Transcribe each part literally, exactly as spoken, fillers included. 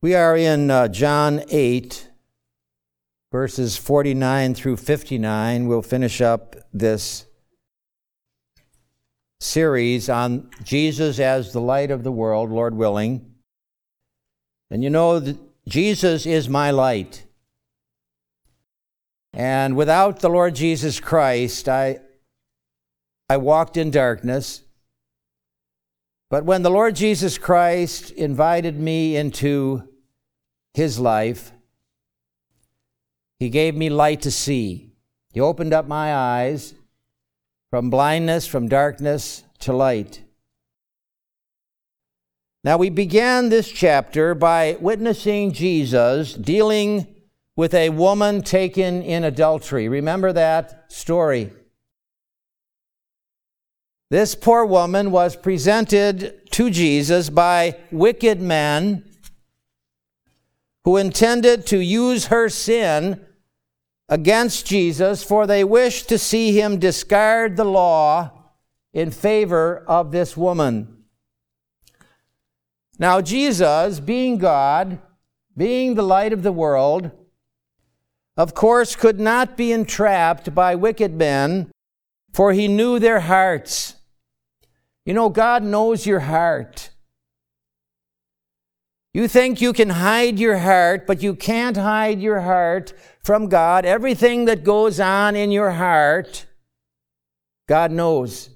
We are in uh, John eight, verses forty-nine through fifty-nine. We'll finish up this series on Jesus as the light of the world, Lord willing. And you know, that Jesus is my light. And without the Lord Jesus Christ, I, I walked in darkness. But when the Lord Jesus Christ invited me into His life, He gave me light to see. He opened up my eyes from blindness, from darkness to light. Now, we began this chapter by witnessing Jesus dealing with a woman taken in adultery. Remember that story? This poor woman was presented to Jesus by wicked men who intended to use her sin against Jesus, for they wished to see him discard the law in favor of this woman. Now, Jesus, being God, being the light of the world, of course, could not be entrapped by wicked men, for he knew their hearts. You know, God knows your heart. You think you can hide your heart, but you can't hide your heart from God. Everything that goes on in your heart, God knows.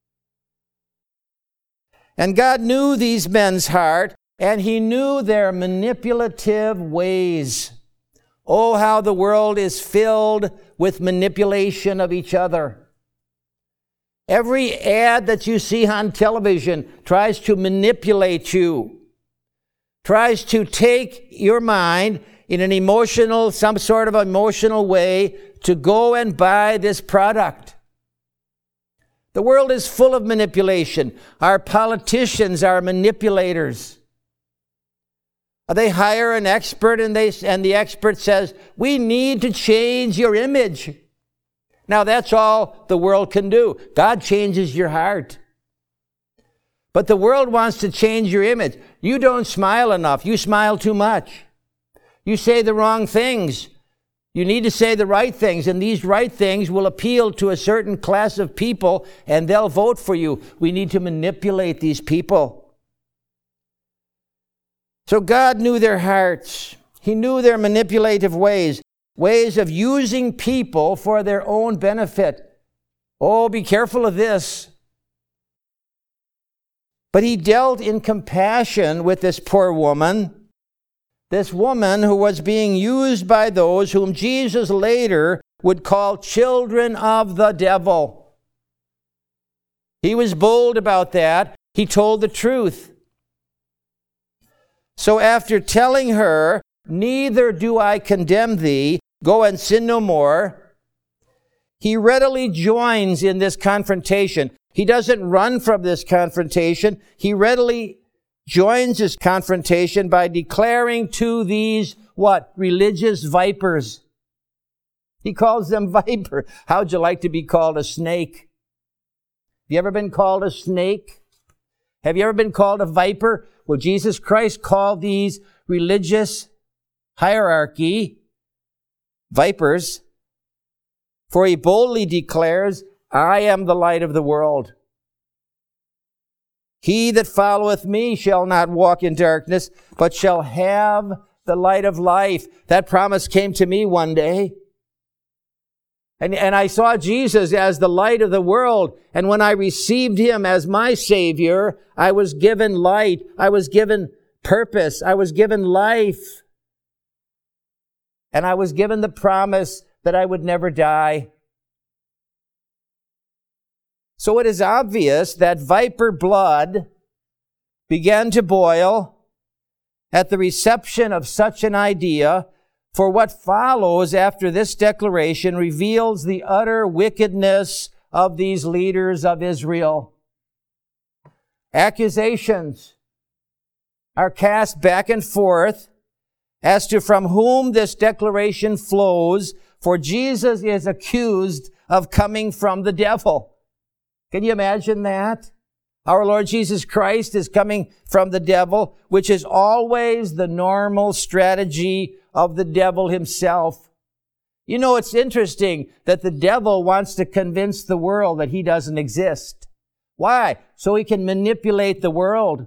And God knew these men's heart, and He knew their manipulative ways. Oh, how the world is filled with manipulation of each other. Every ad that you see on television tries to manipulate you, tries to take your mind in an emotional, some sort of emotional way to go and buy this product. The world is full of manipulation. Our politicians are manipulators. They hire an expert and they and the expert says, "We need to change your image." Now, that's all the world can do. God changes your heart. But the world wants to change your image. You don't smile enough. You smile too much. You say the wrong things. You need to say the right things, and these right things will appeal to a certain class of people, and they'll vote for you. We need to manipulate these people. So God knew their hearts. He knew their manipulative ways. Ways of using people for their own benefit. Oh, be careful of this. But He dealt in compassion with this poor woman, this woman who was being used by those whom Jesus later would call children of the devil. He was bold about that. He told the truth. So after telling her, "Neither do I condemn thee, go and sin no more," He readily joins in this confrontation. He doesn't run from this confrontation. He readily joins this confrontation by declaring to these, what? Religious vipers. He calls them viper. How'd you like to be called a snake? Have you ever been called a snake? Have you ever been called a viper? Well, Jesus Christ called these religious hierarchy vipers, for He boldly declares, "I am the light of the world. He that followeth me shall not walk in darkness, but shall have the light of life." That promise came to me one day. And, and I saw Jesus as the light of the world. And when I received Him as my Savior, I was given light. I was given purpose. I was given life. And I was given the promise that I would never die. So it is obvious that viper blood began to boil at the reception of such an idea, for what follows after this declaration reveals the utter wickedness of these leaders of Israel. Accusations are cast back and forth as to from whom this declaration flows, for Jesus is accused of coming from the devil. Can you imagine that? Our Lord Jesus Christ is coming from the devil, which is always the normal strategy of the devil himself. You know, it's interesting that the devil wants to convince the world that he doesn't exist. Why? So he can manipulate the world.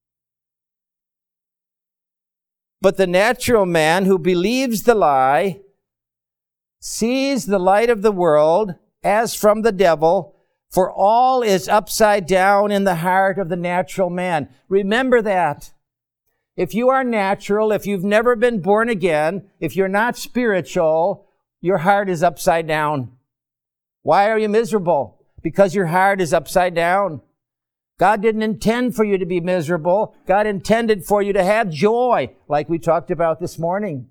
But the natural man who believes the lie sees the light of the world as from the devil, for all is upside down in the heart of the natural man. Remember that. If you are natural, if you've never been born again, if you're not spiritual, your heart is upside down. Why are you miserable? Because your heart is upside down. God didn't intend for you to be miserable. God intended for you to have joy, like we talked about this morning.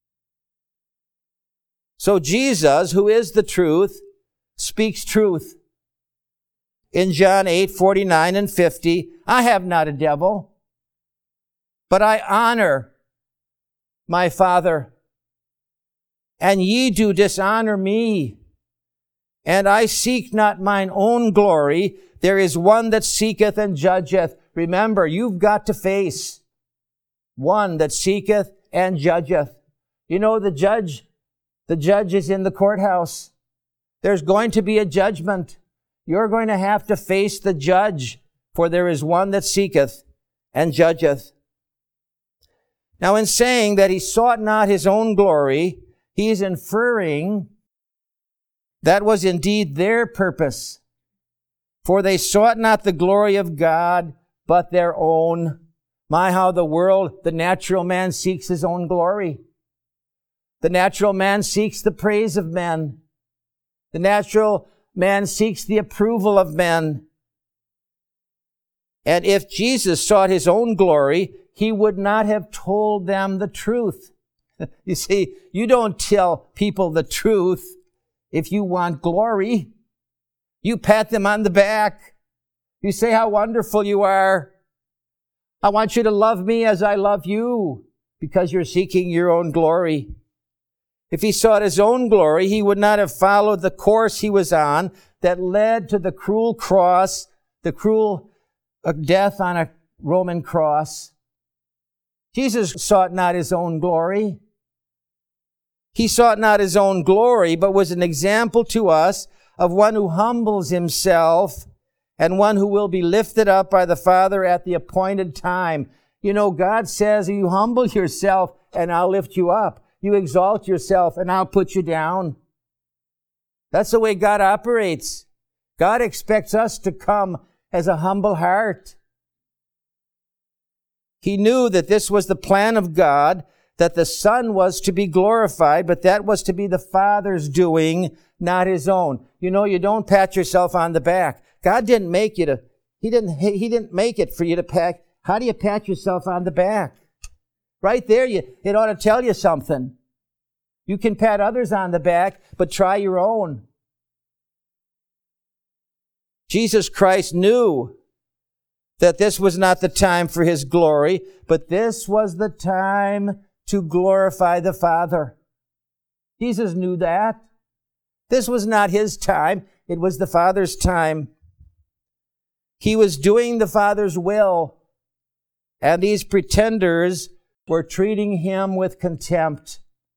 So Jesus, who is the truth, speaks truth. In John eight, forty-nine and fifty, I have not a devil, but I honor my Father, and ye do dishonor me. And I seek not mine own glory. There is one that seeketh and judgeth. Remember, you've got to face one that seeketh and judgeth. You know, the judge, the judge is in the courthouse. There's going to be a judgment. You're going to have to face the judge, for there is one that seeketh and judgeth. Now, in saying that he sought not his own glory, he is inferring that was indeed their purpose. For they sought not the glory of God, but their own. My, how the world, the natural man seeks his own glory. The natural man seeks the praise of men. The natural man seeks the approval of men. And if Jesus sought his own glory, he would not have told them the truth. You see, you don't tell people the truth if you want glory. You pat them on the back. You say how wonderful you are. I want you to love me as I love you, because you're seeking your own glory. If he sought his own glory, he would not have followed the course he was on that led to the cruel cross, the cruel death on a Roman cross. Jesus sought not his own glory. He sought not his own glory, but was an example to us of one who humbles himself and one who will be lifted up by the Father at the appointed time. You know, God says, you humble yourself and I'll lift you up. You exalt yourself and I'll put you down. That's the way God operates. God expects us to come as a humble heart. He knew that this was the plan of God, that the Son was to be glorified, but that was to be the Father's doing, not his own. You know, you don't pat yourself on the back. God didn't make you to, he didn't, he didn't make it for you to pat. How do you pat yourself on the back? Right there, you, it ought to tell you something. You can pat others on the back, but try your own. Jesus Christ knew that this was not the time for his glory, but this was the time to glorify the Father. Jesus knew that. This was not his time. It was the Father's time. He was doing the Father's will, and these pretenders were treating him with contempt.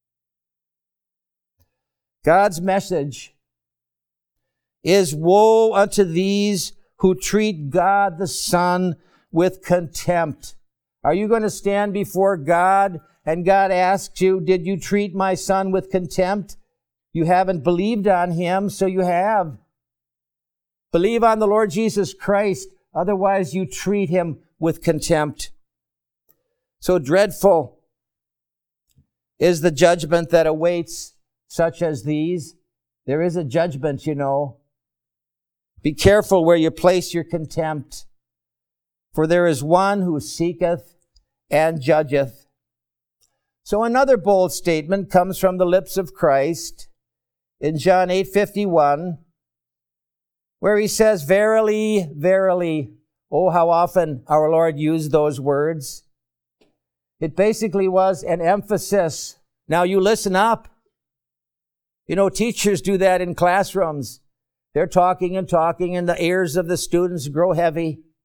God's message is, woe unto these who treat God the Son with contempt. Are you going to stand before God and God asks you, did you treat my Son with contempt? You haven't believed on him, so you have. Believe on the Lord Jesus Christ, otherwise you treat him with contempt. So dreadful is the judgment that awaits such as these. There is a judgment, you know. Be careful where you place your contempt, for there is one who seeketh and judgeth. So another bold statement comes from the lips of Christ in John eight fifty-one, where he says, verily, verily. Oh, how often our Lord used those words. It basically was an emphasis. Now you listen up. You know, teachers do that in classrooms. They're talking and talking, and the ears of the students grow heavy.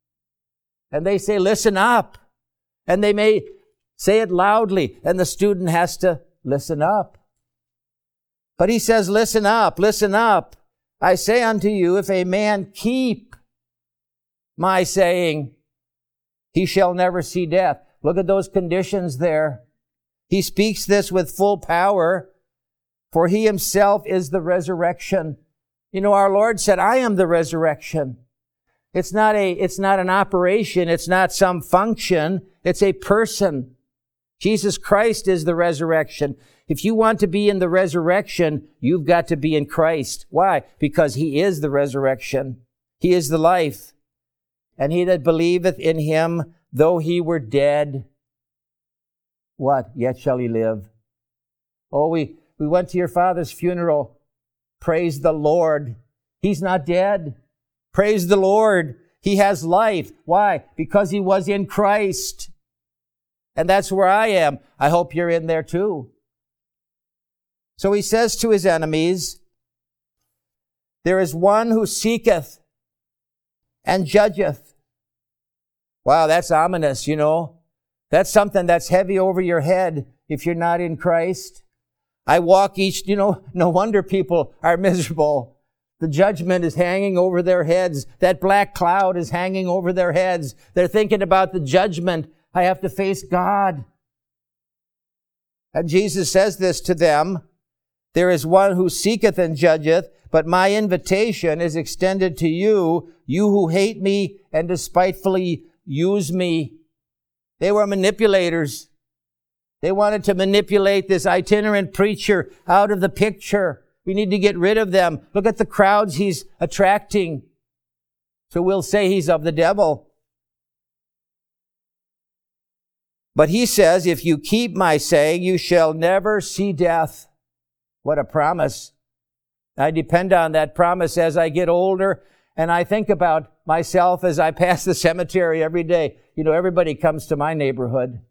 And they say, listen up. And they may say it loudly, and the student has to listen up. But he says, listen up, listen up. I say unto you, if a man keep my saying, he shall never see death. Look at those conditions there. He speaks this with full power, for he himself is the resurrection. You know, our Lord said, I am the resurrection. It's not a, it's not an operation. It's not some function. It's a person. Jesus Christ is the resurrection. If you want to be in the resurrection, you've got to be in Christ. Why? Because he is the resurrection. He is the life. And he that believeth in him, though he were dead, what? Yet shall he live. Oh, we, we went to your father's funeral. Praise the Lord. He's not dead. Praise the Lord. He has life. Why? Because he was in Christ. And that's where I am. I hope you're in there too. So he says to his enemies, there is one who seeketh and judgeth. Wow, that's ominous, you know. That's something that's heavy over your head if you're not in Christ. I walk each, you know, no wonder people are miserable. The judgment is hanging over their heads. That black cloud is hanging over their heads. They're thinking about the judgment. I have to face God. And Jesus says this to them, there is one who seeketh and judgeth, but my invitation is extended to you, you who hate me and despitefully use me. They were manipulators. They wanted to manipulate this itinerant preacher out of the picture. We need to get rid of them. Look at the crowds he's attracting. So we'll say he's of the devil. But he says, if you keep my saying, you shall never see death. What a promise. I depend on that promise as I get older, and I think about myself as I pass the cemetery every day. You know, everybody comes to my neighborhood.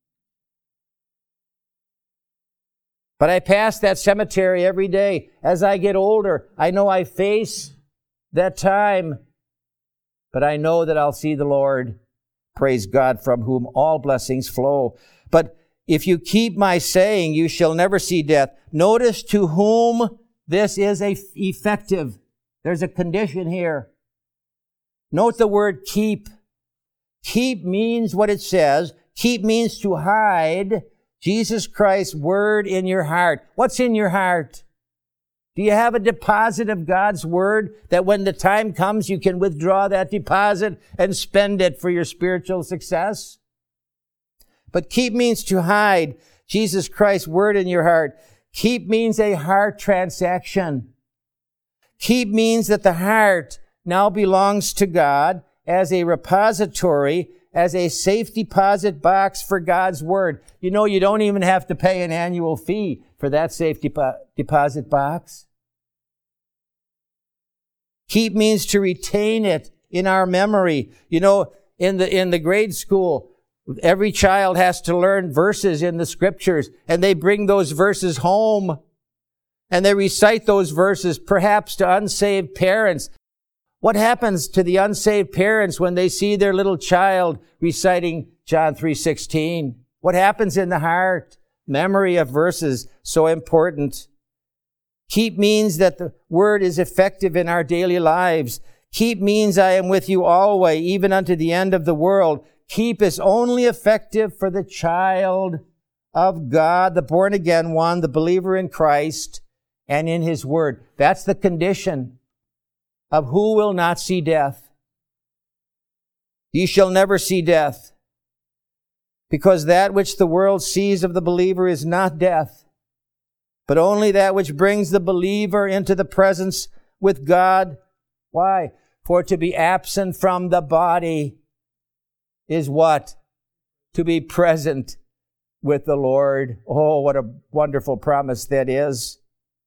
But I pass that cemetery every day. As I get older, I know I face that time, but I know that I'll see the Lord. Praise God, from whom all blessings flow. But if you keep my saying, you shall never see death. Notice to whom this is a effective. There's a condition here. Note the word keep. Keep means what it says. Keep means to hide Jesus Christ's word in your heart. What's in your heart? Do you have a deposit of God's word that when the time comes, you can withdraw that deposit and spend it for your spiritual success? But keep means to hide Jesus Christ's word in your heart. Keep means a heart transaction. Keep means that the heart now belongs to God as a repository, as a safe deposit box for God's word. You know, you don't even have to pay an annual fee for that safe depo- deposit box. Keep means to retain it in our memory. You know, in the, in the grade school, every child has to learn verses in the scriptures, and they bring those verses home, and they recite those verses perhaps to unsaved parents. What happens to the unsaved parents when they see their little child reciting John three sixteen? What happens in the heart? Memory of verses, so important. Keep means that the word is effective in our daily lives. Keep means I am with you always, even unto the end of the world. Keep is only effective for the child of God, the born-again one, the believer in Christ and in his word. That's the condition of who will not see death. Ye shall never see death, because that which the world sees of the believer is not death, but only that which brings the believer into the presence with God. Why? For to be absent from the body is what? To be present with the Lord. Oh, what a wonderful promise that is.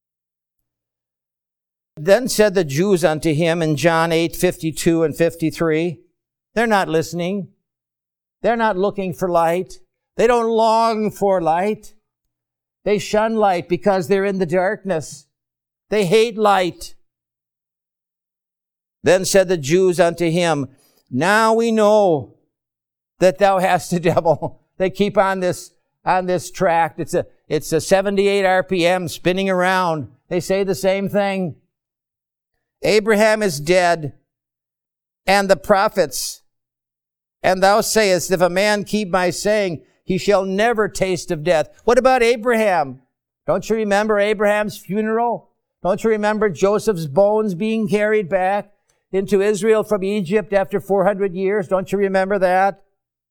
Then said the Jews unto him in John eight, fifty-two and fifty-three, they're not listening. They're not looking for light. They don't long for light. They shun light because they're in the darkness. They hate light. Then said the Jews unto him, now we know that thou hast a devil. They keep on this, on this track. It's a, it's a seventy-eight R P M spinning around. They say the same thing. Abraham is dead, and the prophets. And thou sayest, if a man keep my saying, he shall never taste of death. What about Abraham? Don't you remember Abraham's funeral? Don't you remember Joseph's bones being carried back into Israel from Egypt after four hundred years? Don't you remember that?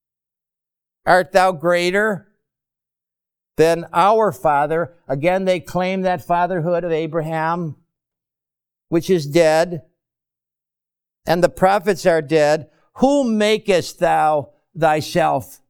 Art thou greater than our father? Again, they claim that fatherhood of Abraham, which is dead, and the prophets are dead. Who makest thou thyself?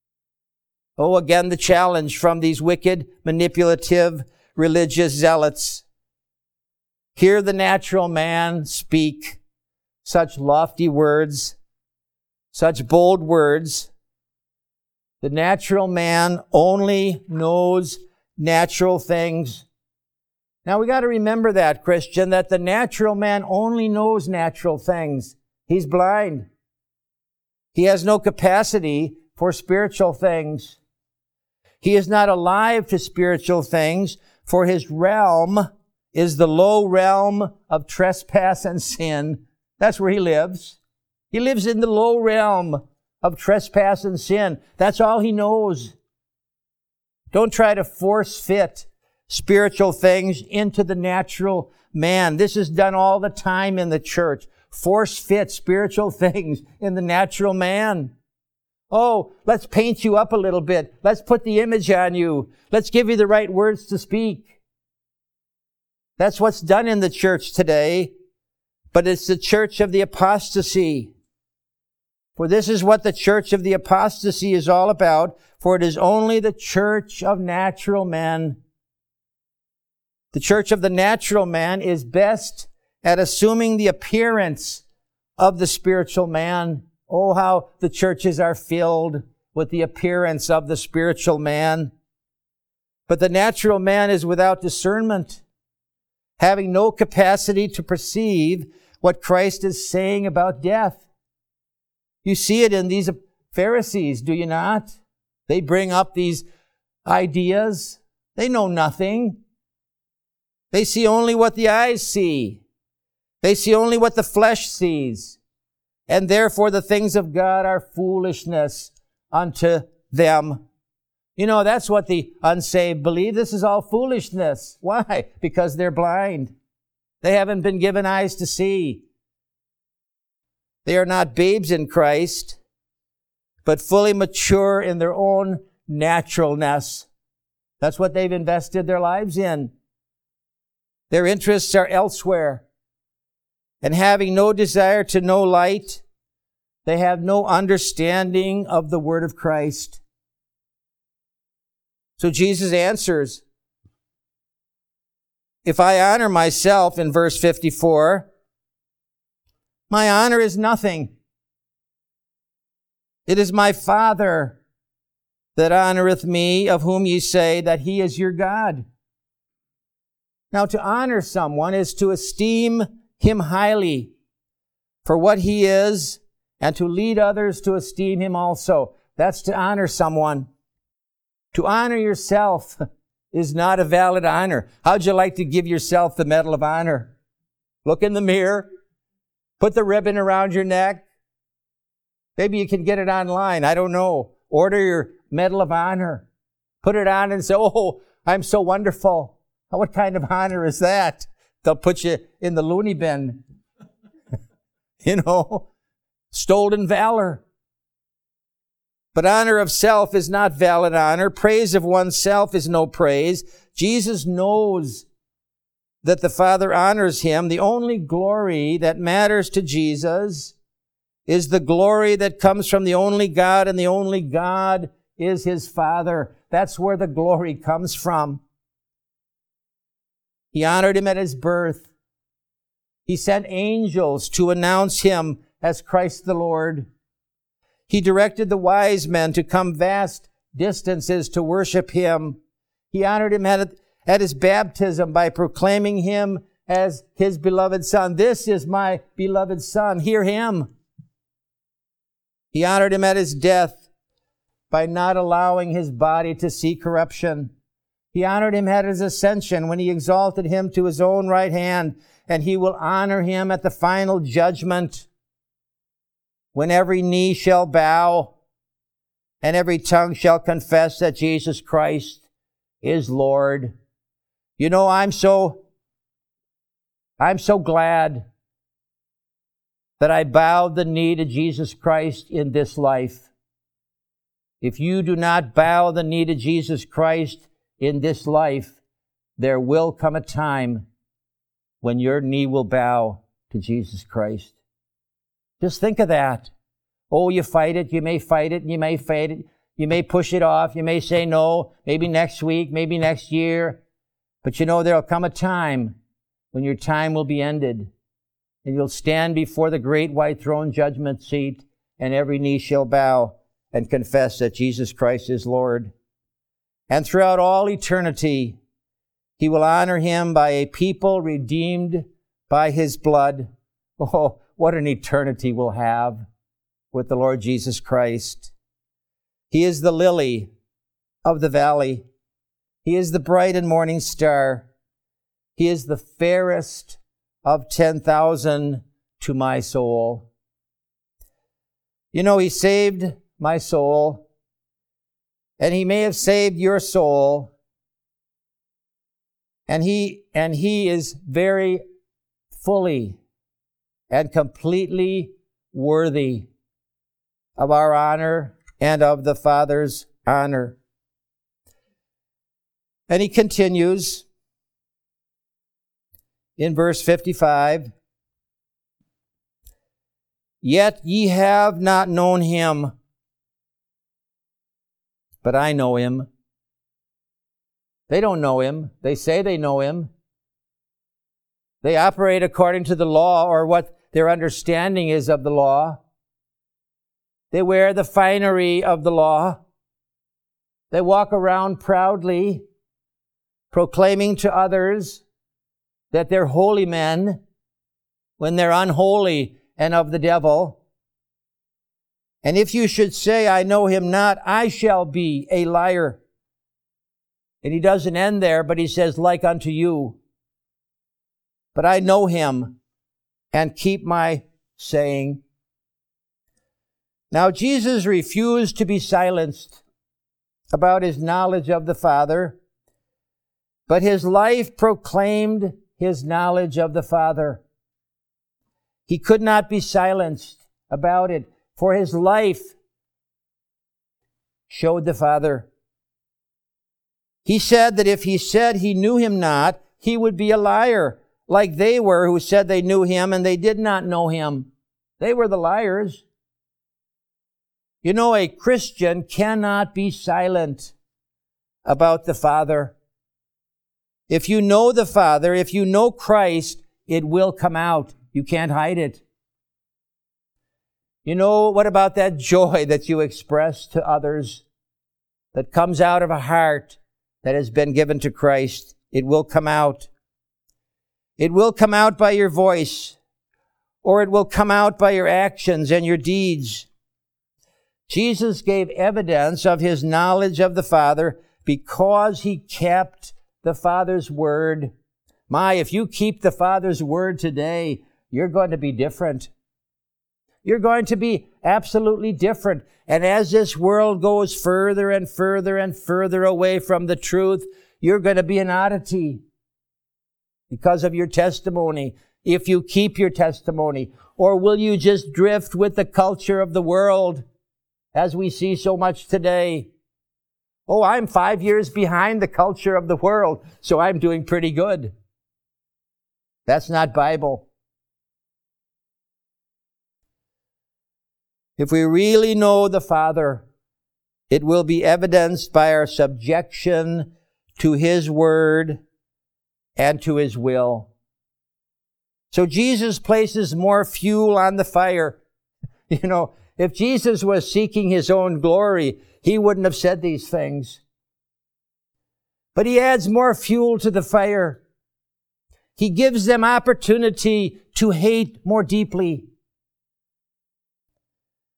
Oh, again, the challenge from these wicked, manipulative, religious zealots. Hear the natural man speak such lofty words, such bold words. The natural man only knows natural things. Now we got to remember that, Christian, that the natural man only knows natural things. He's blind. He has no capacity for spiritual things. He is not alive to spiritual things, for his realm is the low realm of trespass and sin. That's where he lives. He lives in the low realm of trespass and sin. That's all he knows. Don't try to force fit spiritual things into the natural man. This is done all the time in the church. Force fit spiritual things in the natural man. Oh, let's paint you up a little bit. Let's put the image on you. Let's give you the right words to speak. That's what's done in the church today. But it's the church of the apostasy. For this is what the church of the apostasy is all about. For it is only the church of natural men. The church of the natural man is best at assuming the appearance of the spiritual man. Oh, how the churches are filled with the appearance of the spiritual man. But the natural man is without discernment, having no capacity to perceive what Christ is saying about death. You see it in these Pharisees, do you not? They bring up these ideas. They know nothing. They see only what the eyes see. They see only what the flesh sees. And therefore the things of God are foolishness unto them. You know, that's what the unsaved believe. This is all foolishness. Why? Because they're blind. They haven't been given eyes to see. They are not babes in Christ, but fully mature in their own naturalness. That's what they've invested their lives in. Their interests are elsewhere. And having no desire to know light, they have no understanding of the word of Christ. So Jesus answers, if I honor myself, in verse fifty-four, my honor is nothing. It is my Father that honoreth me, of whom ye say that he is your God. Now, to honor someone is to esteem him highly for what he is, and to lead others to esteem him also. That's to honor someone. To honor yourself is not a valid honor. How'd you like to give yourself the Medal of Honor? Look in the mirror. Put the ribbon around your neck. Maybe you can get it online. I don't know. Order your Medal of Honor. Put it on and say, oh, I'm so wonderful. What kind of honor is that? They'll put you in the loony bin. You know, stolen valor. But honor of self is not valid honor. Praise of oneself is no praise. Jesus knows that the Father honors him. The only glory that matters to Jesus is the glory that comes from the only God, and the only God is his Father. That's where the glory comes from. He honored him at his birth. He sent angels to announce him as Christ the Lord. He directed the wise men to come vast distances to worship him. He honored him at, at his baptism by proclaiming him as his beloved Son. This is my beloved Son. Hear him. He honored him at his death by not allowing his body to see corruption. He honored him at his ascension when he exalted him to his own right hand, and he will honor him at the final judgment when every knee shall bow and every tongue shall confess that Jesus Christ is Lord. You know, I'm so, I'm so glad that I bowed the knee to Jesus Christ in this life. If you do not bow the knee to Jesus Christ in this life, there will come a time when your knee will bow to Jesus Christ. Just think of that. Oh, you fight it, you may fight it, you may fight it, you may push it off, you may say no, maybe next week, maybe next year. But you know, there'll come a time when your time will be ended, and you'll stand before the great white throne judgment seat, and every knee shall bow and confess that Jesus Christ is Lord. And throughout all eternity, he will honor him by a people redeemed by his blood. Oh, what an eternity we'll have with the Lord Jesus Christ. He is the lily of the valley. He is the bright and morning star. He is the fairest of ten thousand to my soul. You know, he saved my soul, and he may have saved your soul, and he, and he is very fully and completely worthy of our honor and of the Father's honor. And he continues in verse fifty-five, "Yet ye have not known him, but I know him." They don't know him. They say they know him. They operate according to the law, or what their understanding is of the law. They wear the finery of the law. They walk around proudly, proclaiming to others that they're holy men when they're unholy and of the devil. And if you should say, "I know him not," I shall be a liar. And he doesn't end there, but he says, "like unto you. But I know him and keep my saying." Now, Jesus refused to be silenced about his knowledge of the Father, but his life proclaimed his knowledge of the Father. He could not be silenced about it, for his life showed the Father. He said that if he said he knew him not, he would be a liar, like they were who said they knew him and they did not know him. They were the liars. You know, a Christian cannot be silent about the Father. If you know the Father, if you know Christ, it will come out. You can't hide it. You know, what about that joy that you express to others that comes out of a heart that has been given to Christ? It will come out. It will come out by your voice, or it will come out by your actions and your deeds. Jesus gave evidence of his knowledge of the Father because he kept the Father's word. My, if you keep the Father's word today, you're going to be different. You're going to be absolutely different. And as this world goes further and further and further away from the truth, you're going to be an oddity because of your testimony, if you keep your testimony. Or will you just drift with the culture of the world, as we see so much today? Oh, I'm five years behind the culture of the world, so I'm doing pretty good. That's not Bible. If we really know the Father, it will be evidenced by our subjection to his word and to his will. So Jesus places more fuel on the fire. You know, if Jesus was seeking his own glory, he wouldn't have said these things. But he adds more fuel to the fire. He gives them opportunity to hate more deeply.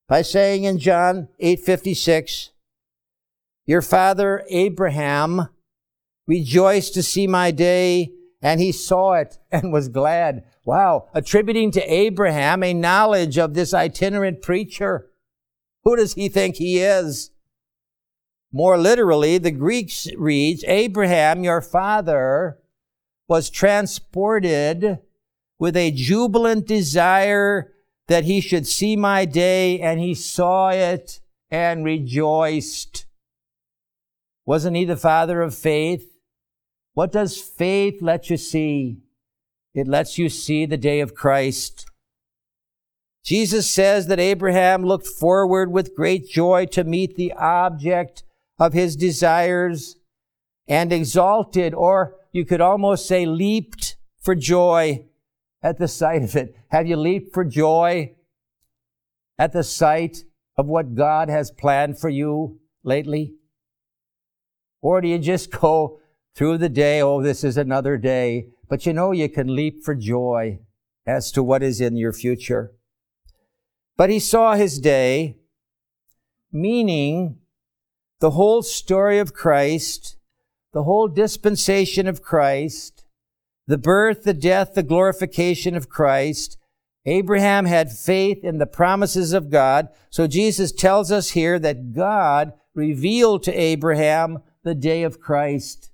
by saying in John eight fifty-six, your father Abraham rejoiced to see my day, and he saw it and was glad. Wow, attributing to Abraham a knowledge of this itinerant preacher. Who does he think he is? More literally, the Greek reads, Abraham, your father, was transported with a jubilant desire that he should see my day, and he saw it and rejoiced. Wasn't he the father of faith? What does faith let you see? It lets you see the day of Christ. Jesus says that Abraham looked forward with great joy to meet the object of his desires and exalted, or you could almost say leaped for joy at the sight of it. Have you leaped for joy at the sight of what God has planned for you lately? Or do you just go through the day, oh, this is another day, but you know you can leap for joy as to what is in your future. But he saw his day, meaning the whole story of Christ, the whole dispensation of Christ, the birth, the death, the glorification of Christ. Abraham had faith in the promises of God. So Jesus tells us here that God revealed to Abraham the day of Christ.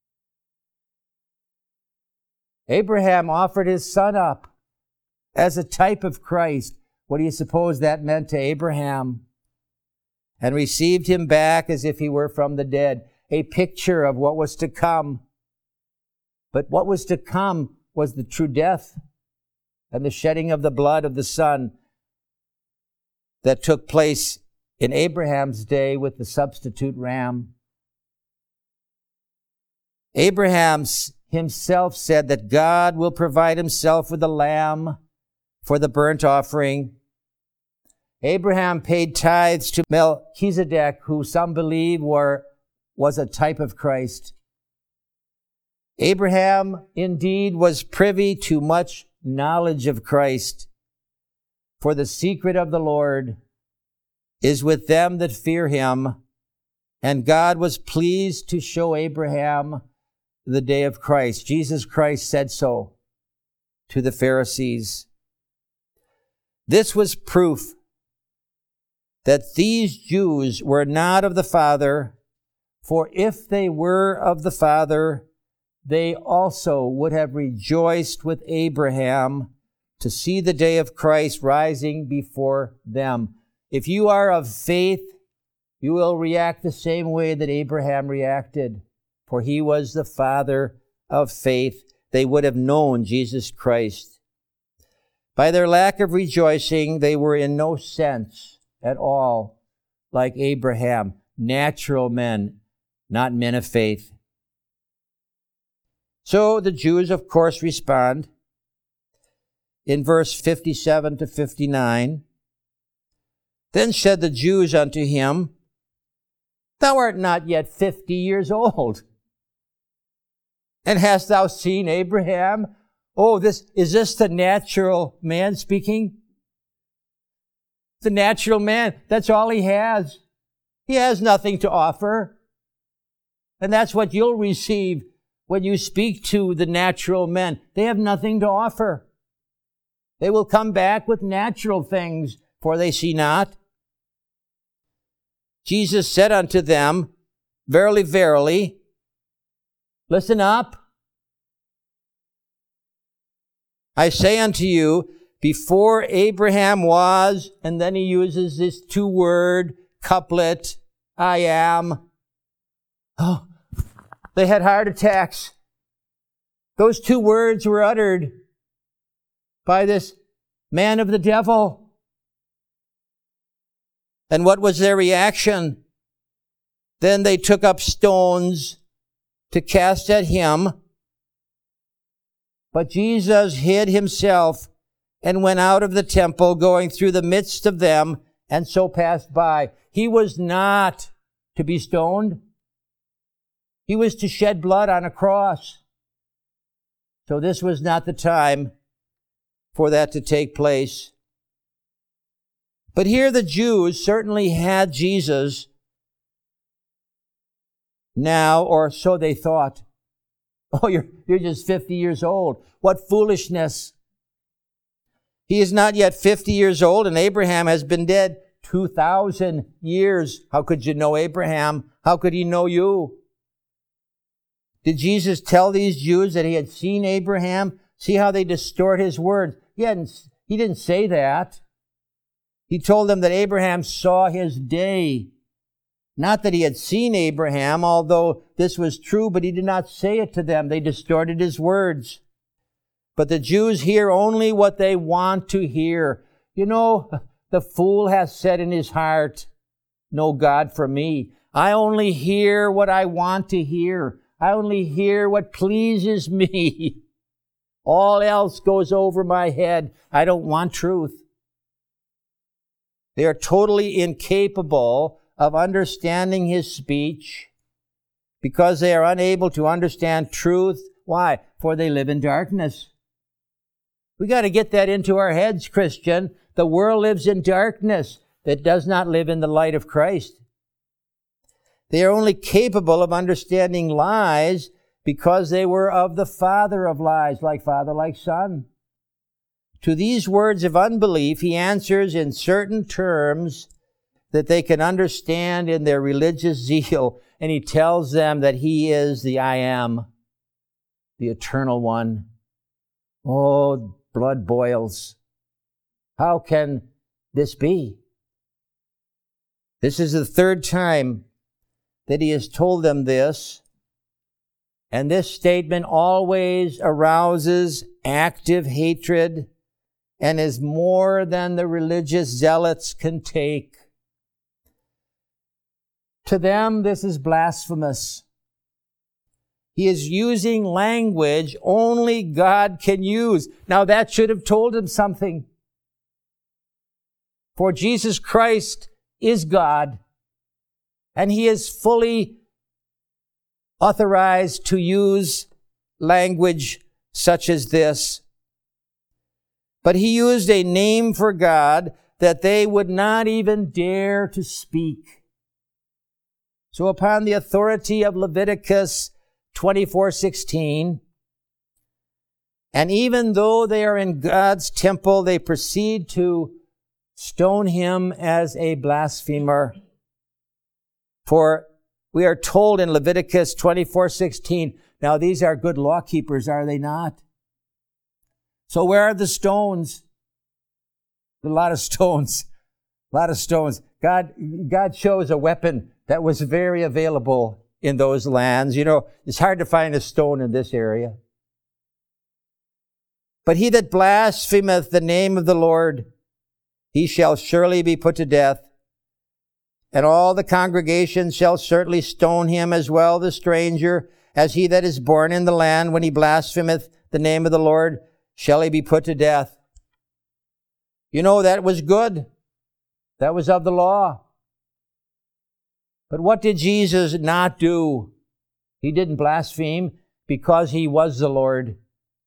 Abraham offered his son up as a type of Christ. What do you suppose that meant to Abraham? And received him back as if he were from the dead. A picture of what was to come. But what was to come was the true death and the shedding of the blood of the Son that took place in Abraham's day with the substitute ram. Abraham himself said that God will provide himself with a lamb for the burnt offering. Abraham paid tithes to Melchizedek, who some believe were, was a type of Christ. Abraham indeed was privy to much knowledge of Christ. For the secret of the Lord is with them that fear him, and God was pleased to show Abraham the day of Christ. Jesus Christ said so to the Pharisees. This was proof that these Jews were not of the Father, for if they were of the Father, they also would have rejoiced with Abraham to see the day of Christ rising before them. If you are of faith, you will react the same way that Abraham reacted, for he was the father of faith. They would have known Jesus Christ. By their lack of rejoicing, they were in no sense at all like Abraham, natural men, not men of faith. So the Jews, of course, respond in verse fifty-seven to fifty-nine. Then said the Jews unto him, Thou art not yet fifty years old, and hast thou seen Abraham? Oh, this is this the natural man speaking? The natural man, that's all he has. He has nothing to offer. And that's what you'll receive when you speak to the natural men. They have nothing to offer. They will come back with natural things, for they see not. Jesus said unto them, Verily, verily, listen up. I say unto you, before Abraham was, and then he uses this two-word couplet, I am. Oh, they had heart attacks. Those two words were uttered by this man of the devil. And what was their reaction? Then they took up stones to cast at him. But Jesus hid himself and went out of the temple, going through the midst of them, and so passed by. He was not to be stoned. He was to shed blood on a cross. So this was not the time for that to take place. But here the Jews certainly had Jesus now, or so they thought. Oh, you're, you're just fifty years old. What foolishness. He is not yet fifty years old, and Abraham has been dead two thousand years. How could you know Abraham? How could he know you? Did Jesus tell these Jews that he had seen Abraham? See how they distort his words. He, hadn't, he didn't say that. He told them that Abraham saw his day. Not that he had seen Abraham, although this was true, but he did not say it to them. They distorted his words. But the Jews hear only what they want to hear. You know, the fool has said in his heart, no God for me. I only hear what I want to hear. I only hear what pleases me. All else goes over my head. I don't want truth. They are totally incapable of understanding his speech because they are unable to understand truth. Why? For they live in darkness. We got to get that into our heads, Christian. The world lives in darkness that does not live in the light of Christ. They are only capable of understanding lies because they were of the father of lies, like father, like son. To these words of unbelief, he answers in certain terms that they can understand in their religious zeal, and he tells them that he is the I am, the eternal one. Oh, blood boils. How can this be? This is the third time that he has told them this, and this statement always arouses active hatred and is more than the religious zealots can take. To them, this is blasphemous. He is using language only God can use. Now that should have told him something. For Jesus Christ is God, and he is fully authorized to use language such as this. But he used a name for God that they would not even dare to speak. So upon the authority of Leviticus twenty-four sixteen, and even though they are in God's temple, they proceed to stone him as a blasphemer. For we are told in Leviticus twenty-four sixteen, now these are good law keepers, are they not? So where are the stones? A lot of stones. A lot of stones. God, God chose a weapon that was very available in those lands. You know, it's hard to find a stone in this area. But he that blasphemeth the name of the Lord, he shall surely be put to death. And all the congregation shall certainly stone him, as well the stranger as he that is born in the land. When he blasphemeth the name of the Lord, shall he be put to death. You know, that was good. That was of the law. But what did Jesus not do? He didn't blaspheme because he was the Lord.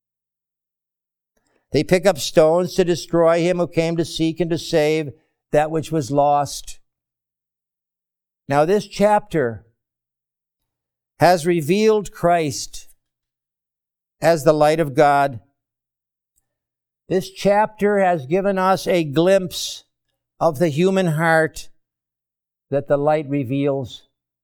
They pick up stones to destroy him who came to seek and to save that which was lost. Now this chapter has revealed Christ as the light of God. This chapter has given us a glimpse of the human heart that the light reveals.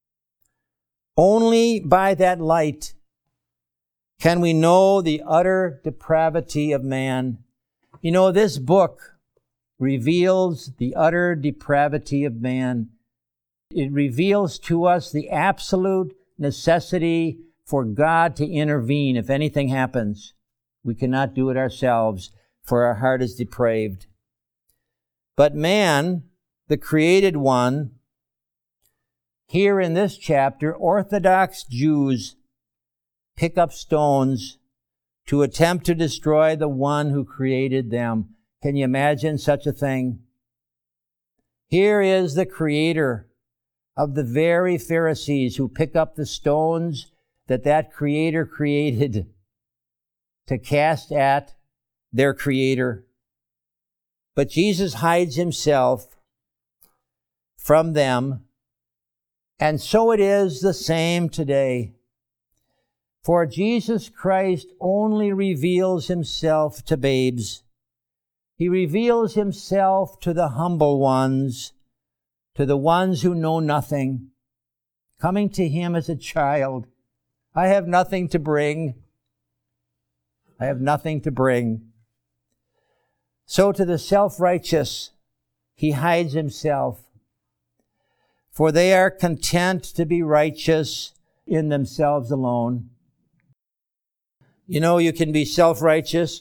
Only by that light can we know the utter depravity of man. You know, this book reveals the utter depravity of man. It reveals to us the absolute necessity for God to intervene if anything happens. We cannot do it ourselves, for our heart is depraved. But man, the created one, here in this chapter, Orthodox Jews pick up stones to attempt to destroy the one who created them. Can you imagine such a thing? Here is the creator of the very Pharisees who pick up the stones that that creator created to cast at their creator. But Jesus hides himself from them. And so it is the same today. For Jesus Christ only reveals himself to babes. He reveals himself to the humble ones, to the ones who know nothing, coming to him as a child. I have nothing to bring. I have nothing to bring. So to the self-righteous, he hides himself. For they are content to be righteous in themselves alone. You know, you can be self-righteous.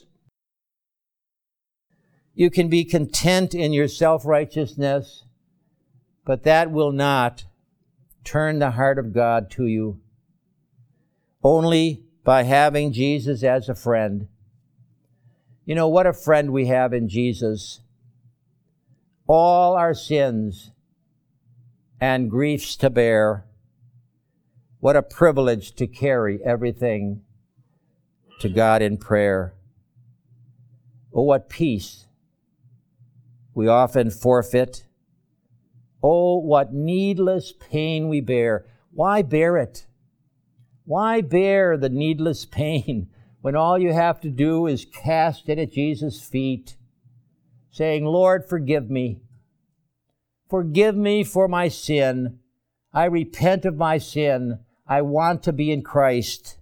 You can be content in your self-righteousness, but that will not turn the heart of God to you. Only by having Jesus as a friend. You know, what a friend we have in Jesus. All our sins and griefs to bear. What a privilege to carry everything to God in prayer. Oh, what peace we often forfeit. Oh, what needless pain we bear. Why bear it? Why bear the needless pain when all you have to do is cast it at Jesus' feet, saying, Lord, forgive me. Forgive me for my sin. I repent of my sin. I want to be in Christ.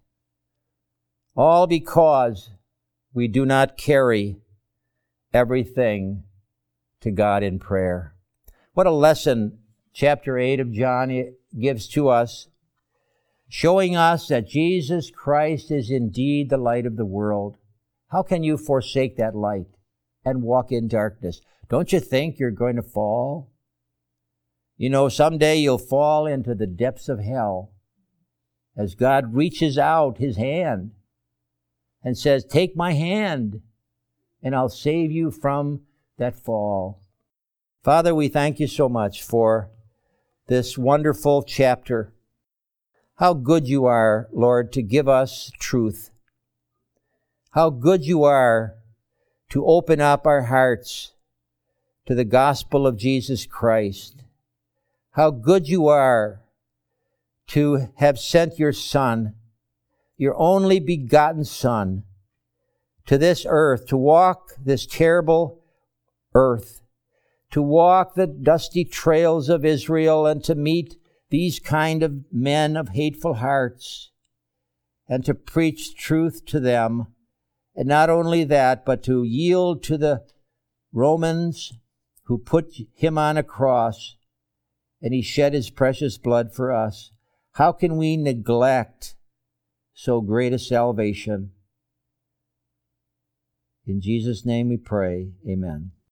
All because we do not carry everything to God in prayer. What a lesson chapter eight of John gives to us, showing us that Jesus Christ is indeed the light of the world. How can you forsake that light and walk in darkness? Don't you think you're going to fall? You know, someday you'll fall into the depths of hell as God reaches out his hand and says, take my hand and I'll save you from that fall. Father, we thank you so much for this wonderful chapter. How good you are, Lord, to give us truth. How good you are to open up our hearts to the gospel of Jesus Christ. How good you are to have sent your Son, your only begotten Son, to this earth, to walk this terrible earth, to walk the dusty trails of Israel and to meet these kind of men of hateful hearts and to preach truth to them. And not only that, but to yield to the Romans who put him on a cross and he shed his precious blood for us. How can we neglect so great a salvation? In Jesus' name we pray, amen.